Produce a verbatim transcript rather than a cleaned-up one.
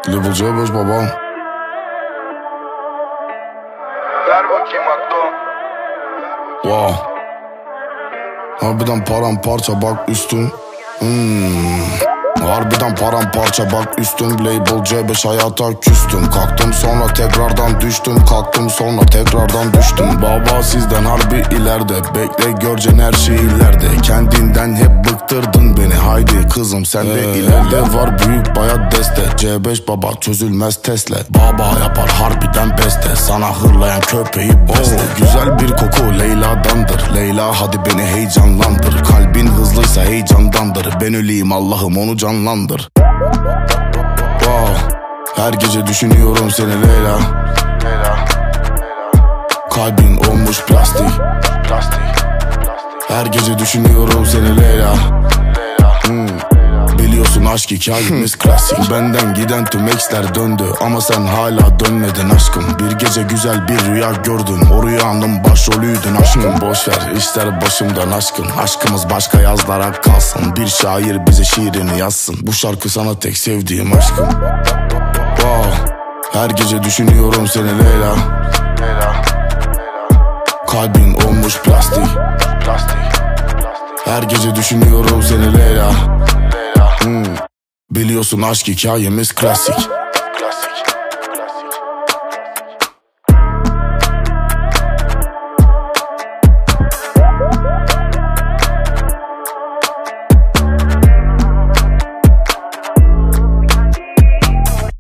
Level C beş babam. Ver bakayım Akdo. Wow. Harbiden paramparça bak üstüm. Hmm. Harbiden paramparça bak üstüm. Label C beş hayata küstüm. Kalktım sonra tekrardan düştüm. Kalktım sonra tekrardan düştüm. Baba sizden harbi ileride. Bekle göreceksin her şey ileride. Kendinden hep bıktırdın beni. Haydi kızım sen de ee, ileride. Var büyük bayat deste. C beş baba çözülmez Tesla. Baba yapar harbiden beste. Sana hırlayan köpeği besle. Oh, güzel bir koku Leyla'dandır. Leyla hadi beni heyecanlandır. Kalbin hızlıysa heyecandandır. Ben öleyim Allah'ım onu canlandır. Wow. Her gece düşünüyorum seni Leyla. Leyla. Kalbin olmuş plastik. Plastik. Her gece düşünüyorum seni Leyla. Hmm. Biliyorsun aşk hikayemiz klasik. Benden giden tüm exler döndü ama sen hala dönmedin aşkım. Bir gece güzel bir rüya gördüm. O rüyanın başrolüydün aşkım. Boşver işler başımdan aşkın. Aşkımız başka yazlara kalsın. Bir şair bize şiirini yazsın. Bu şarkı sana tek sevdiğim aşkım. Wow. Her gece düşünüyorum seni Leyla. Leyla. Kalbin olmuş plastik. Plastik. Her gece düşünüyorum seni Leyla. Hmm. Biliyorsun aşk hikayemiz klasik.